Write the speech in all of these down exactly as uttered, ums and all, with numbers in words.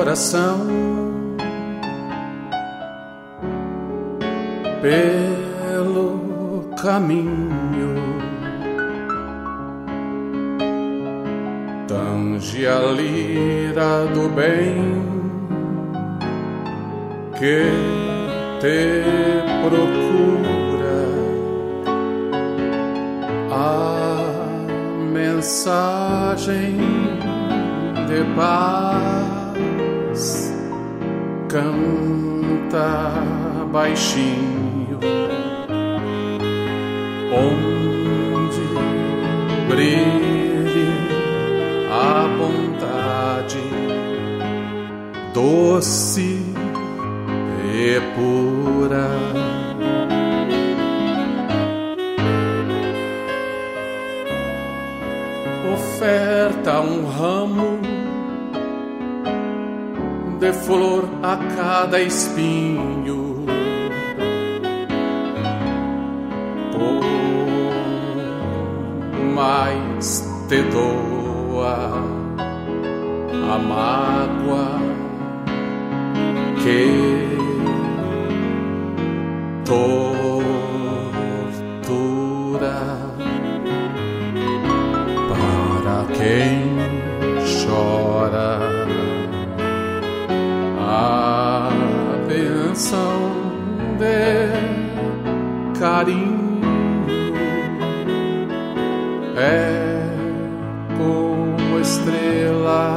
coração pelo caminho, tange a lira do bem que te procura, a mensagem de paz canta baixinho, onde brilhe a bondade doce e pura. Oferta um ramo de flor a cada espinho, por mais te doa a mágoa que tortura. Para quem chora, a benção de carinho é como estrela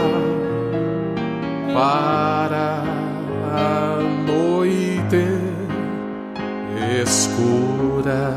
para a noite escura.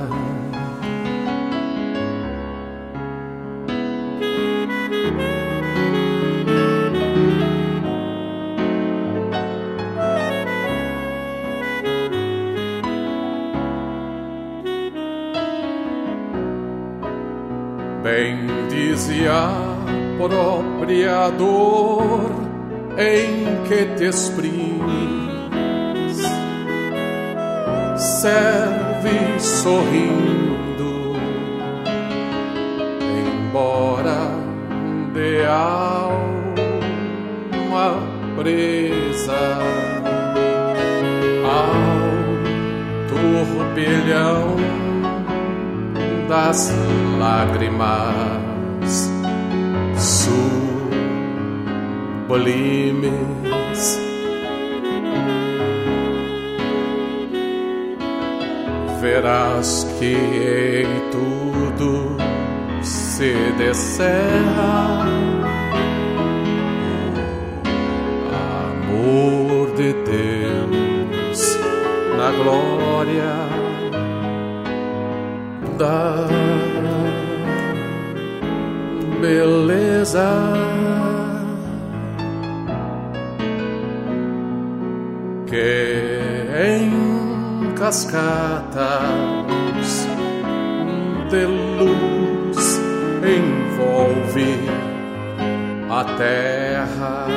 Bem dize a própria dor em que te exprimes, serve sorrindo, embora de alma presa ao turbilhão das lágrimas sublimes. Verás que em tudo se descerra o amor de Deus na glória da beleza. Que em cascatas de luz envolve a terra.